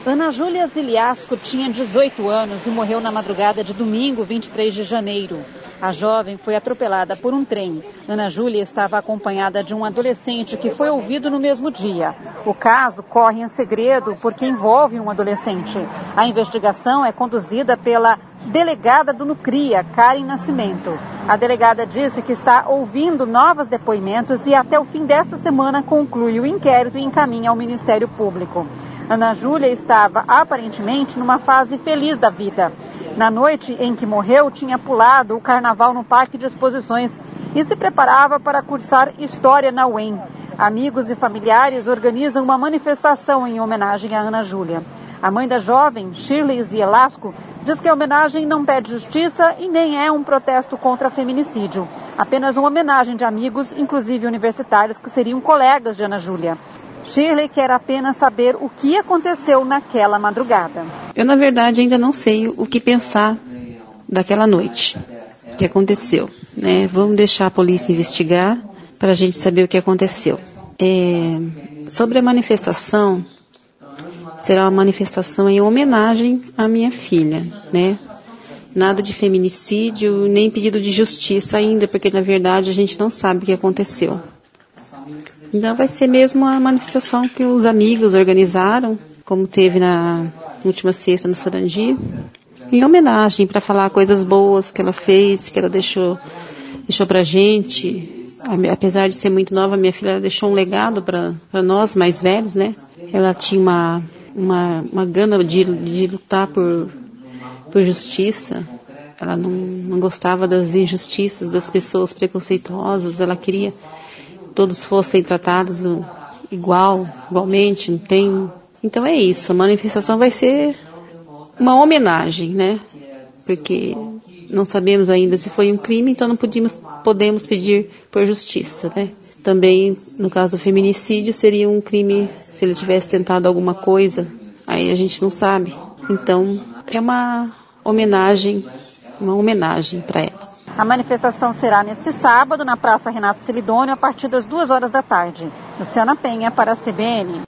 Ana Júlia Ziliasco tinha 18 anos e morreu na madrugada de domingo, 23 de janeiro. A jovem foi atropelada por um trem. Ana Júlia estava acompanhada de um adolescente que foi ouvido no mesmo dia. O caso corre em segredo porque envolve um adolescente. A investigação é conduzida pela delegada do Nucria, Karen Nascimento. A delegada disse que está ouvindo novos depoimentos e até o fim desta semana conclui o inquérito e encaminha ao Ministério Público. Ana Júlia estava aparentemente numa fase feliz da vida. Na noite em que morreu, tinha pulado o carnaval no Parque de Exposições e se preparava para cursar História na UEM. Amigos e familiares organizam uma manifestação em homenagem a Ana Júlia. A mãe da jovem, Shirley Zielasco, diz que a homenagem não pede justiça e nem é um protesto contra feminicídio. Apenas uma homenagem de amigos, inclusive universitários, que seriam colegas de Ana Júlia. Shirley quer apenas saber o que aconteceu naquela madrugada. Eu, na verdade, ainda não sei o que pensar daquela noite, o que aconteceu, né? Vamos deixar a polícia investigar para a gente saber o que aconteceu. Sobre a manifestação, será uma manifestação em homenagem à minha filha, né? Nada de feminicídio, nem pedido de justiça ainda, porque, na verdade, a gente não sabe o que aconteceu. Então vai ser mesmo a manifestação que os amigos organizaram, como teve na última sexta no Sarandi, em homenagem, para falar coisas boas que ela fez, que ela deixou pra gente. Apesar de ser muito nova, minha filha deixou um legado para nós mais velhos, né? Ela tinha uma gana de lutar por justiça. Ela não gostava das injustiças, das pessoas preconceituosas. Ela queria todos fossem tratados igualmente, não tem. Então é isso, a manifestação vai ser uma homenagem, né? Porque não sabemos ainda se foi um crime, então não podemos pedir por justiça, né? Também, no caso do feminicídio, seria um crime se ele tivesse tentado alguma coisa, aí a gente não sabe. Então, é uma homenagem para ela. A manifestação será neste sábado, na Praça Renato Celidônio, a partir das 2 horas da tarde. Luciana Penha, para a CBN.